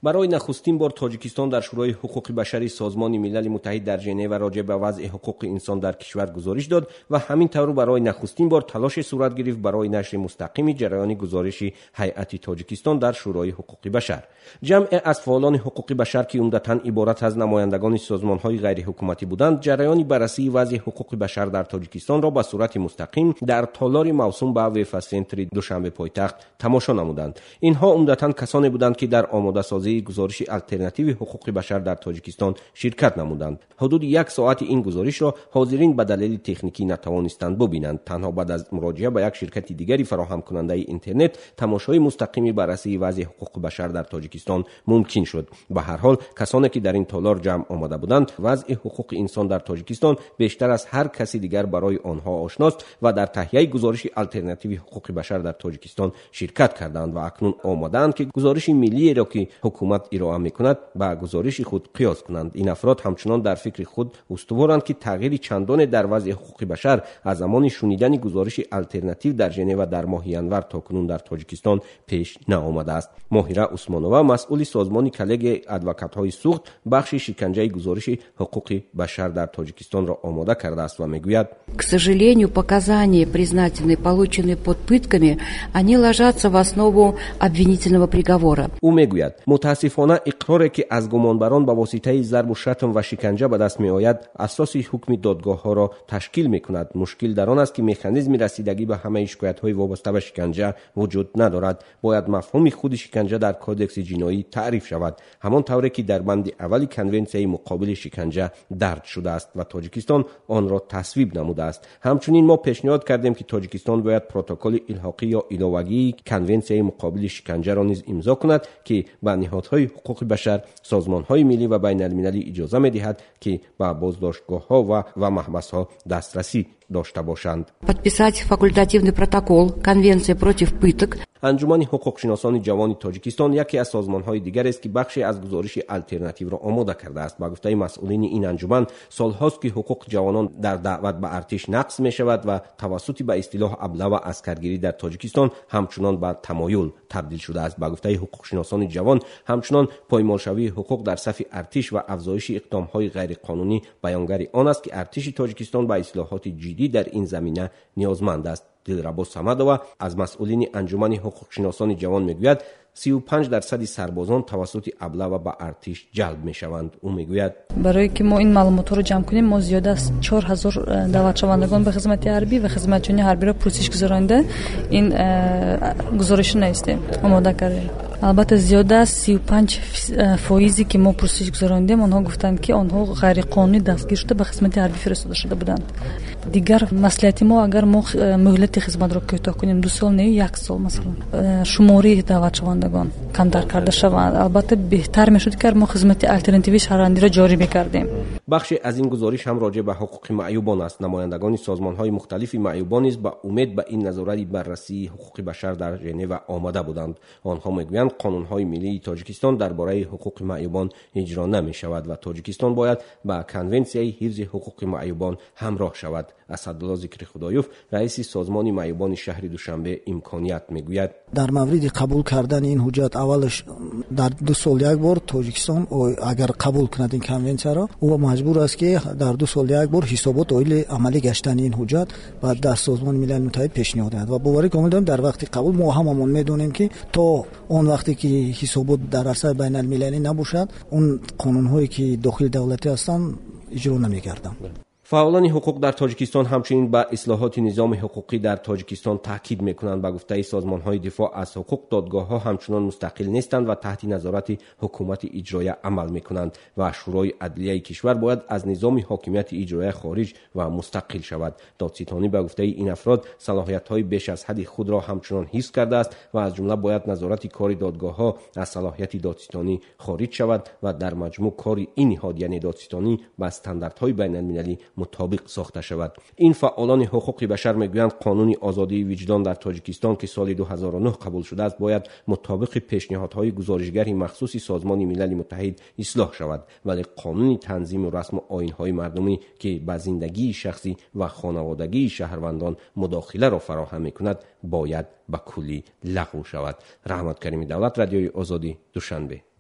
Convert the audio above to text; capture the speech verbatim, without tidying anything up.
برای نخستین بار تاجیکستان در شورای حقوق بشری سازمان ملل متحد در ژنو راجع به وضع حقوق انسان در کشور گزارش داد و همین طور برای نخستین بار تلاش صورت گرفت برای نشر مستقیم جریان گزارش هیئت تاجیکستان در شورای حقوق بشر. جمع از فعالان حقوق بشر که عمدتاً عبارت از نمایندگان سازمان‌های غیر حکومتی بودند، جریان بررسی وضع حقوق بشر در تاجیکستان را به صورت مستقیم در تالار موسوم به وفا سنتر دوشنبه پایتخت تماشا نمودند. اینها عمدتاً کسانی بودند که در آماده سازی گزارش الترناتیو حقوق بشر در تاجیکستان شرکت نمودند. حدود یک ساعت این گزارش را حاضرین به دلیل تکنیکی نتوانستند ببینند. تنها بعد از مراجعه به یک شرکت دیگری فراهم کننده اینترنت تماشای مستقیم بررسی وضع حقوق بشر در تاجیکستان ممکن شد. به هر حال کسانی که در این تالار جمع آمده بودند وضع حقوق انسان در تاجیکستان بیشتر از هر کسی دیگر برای آنها آشناست و در تهیه گزارش الترناتیو حقوق بشر در تاجیکستان شرکت کردند و اکنون آماده‌اند که گزارش ملی را که حکومت ارائه می‌کند با گزارش خود قیاس کنند. این افراد همچنان در فکر خود استوارند که تغییر چندان در وضع حقوق بشر از زمان شنیدن گزارش الترناتیو در ژنو در ماه ینور تا کنون در تاجیکستان پیش نآمده است. ماهره عثمانووا مسئول سازمان کلیگ ادوکات‌های سوخت بخش شکنجه گزارش حقوق بشر در تاجیکستان را آماده کرده است و میگوید: К сожалению, показания, признательные, полученные под пытками, они ложатся в основу обвинительного приговора. او میگوید متاسفانه اقراری که از گمانبران به واسطه ضرب و شتم و شکنجه به دست می آید اساس حکم دادگاه ها را تشکیل می کند. مشکل در آن است که مکانیزم رسیدگی به همه شکایت های وابسته به شکنجه وجود ندارد. باید مفهوم خود شکنجه در کودکس جنایی تعریف شود، همان طوری که در بند اول کنونسیون مقابل شکنجه درج شده است و تاجیکستان آن را تصویب نموده است. همچنین ما پیشنهاد کردیم که تاجیکستان باید پروتکل الحاقی یا علاوگی کنونسیون مقابل شکنجه را نیز امضا کند که به نهادهای حقوق بشر، سازمان‌های ملی و بین المللی اجازه می‌دهد که به بازداشتگاه‌ها و و محبس‌ها دسترسی داشته باشند. Подписать факультативный протокол Конвенции против пыток. انجمن حقوق شناسان جوان تاجیکستان یکی از سازمان‌های دیگر است که بخشی از گزارش الترناتیو را آماده کرده است. با گفته مسئولین این انجمن سال‌هاست که حقوق جوانان در دعوت به ارتش نقض می‌شود و توسط به اصطلاح ابله و عسکرگیری در تاجیکستان همچنان به تمایل تبدیل شده است. با گفته حقوق شناسان جوان همچنان پایمالشوی حقوق در صف ارتش و افزایش اقدام‌های غیرقانونی بیانگر آن است که ارتش تاجیکستان به اصلاحات جدی در این زمینه نیازمند است. دلربا صمدووا از مسئولین انجمن حقوق شناسان جوان میگوید سی و پنج درصد سربازان توسط ابله و به ارتش جلب میشوند. او میگوید برای که ما این معلومات رو جمع کنیم ما زیاد از چهار هزار دعوت شوندگان به خدمت حربی و خدمتچیان حربی را پرسش گذارنده این گزارش نیستیم آماده کردیم. البته زیاده از سی و پنج فایزی که ما پرسش گذاراندیم آنها گفتند که آنها غیر قانونی دستگیر شده به خدمت حربی فرستاده شده بودند. دیگر مصلحت ما اگر ما مهلت خدمت را کوتاه کنیم دو سال نه یک سال مثلا شماری دعوت شوندگان کمتر کرده شوند. البته بهتر میشد که ما خدمت الترناتیو شهروندی را جاری میکردیم. بخشی از این گزارش هم راجع به حقوق معیوبان است. نمایندگان سازمان‌های مختلف معیوبان نیز با امید به این نظارت بررسی حقوق بشر در ژنو آماده بودند. آنها میگویند قانون‌های ملی تاجیکستان درباره حقوق معیوبان اجرا نمی‌شود و تاجیکستان باید با کنونسیون حفظ حقوق معیوبان همراه شود. اسدالله ذکر خدایوف رئیس سازمان معیوبان شهر دوشنبه امکانیت میگوید در مورد قبول کردن این حجت اولش در دو سال یک بار تاجیکستان اگر قبول کند این کنونسیا را او مجبور است که در دو سال یک بار حسابات اویل عملی گشتن این حجت بعد در سازمان ملل متحد پیشنهاد دهد و باور کامل دارم در وقت قبول ما هممون میدونیم که تا اون وقتی که حسابات در عرصه بین المللی نباشد اون قانون هایی که داخل دولتی هستند اجرا نمی‌گردند. فعالان حقوق در تاجیکستان همچنین به اصلاحات نظام حقوقی در تاجیکستان تاکید میکنند. با گفته سازمان‌های دفاع از حقوق دادگاه‌ها همچنان مستقل نیستند و تحت نظارت حکومت اجرایی عمل میکنند و شورای عدلیه کشور باید از نظام حاکمیت اجرایی خارج و مستقل شود. دادستانی با گفته این افراد صلاحیت‌های بیش از حد خود را همچنان حفظ کرده است و از جمله باید نظارت کار دادگاه‌ها از صلاحیت دادستانی خارج شود و در مجموع کار این نهاد یعنی دادستانی با استانداردهای بین‌المللی مطابق ساخته شود. این فعالان حقوق بشر میگویند قانون آزادی وجدان در تاجیکستان که سال دو هزار و نه قبول شده است باید مطابق پیشنهادهای گزارشگر مخصوص سازمان ملل متحد اصلاح شود، ولی قانون تنظیم و رسم و آیین‌های مردمی که به زندگی شخصی و خانوادگی شهروندان مداخله را فراهم میکند باید به کلی لغو شود. رحمت کریمی دولت، رادیوی آزادی، دوشنبه.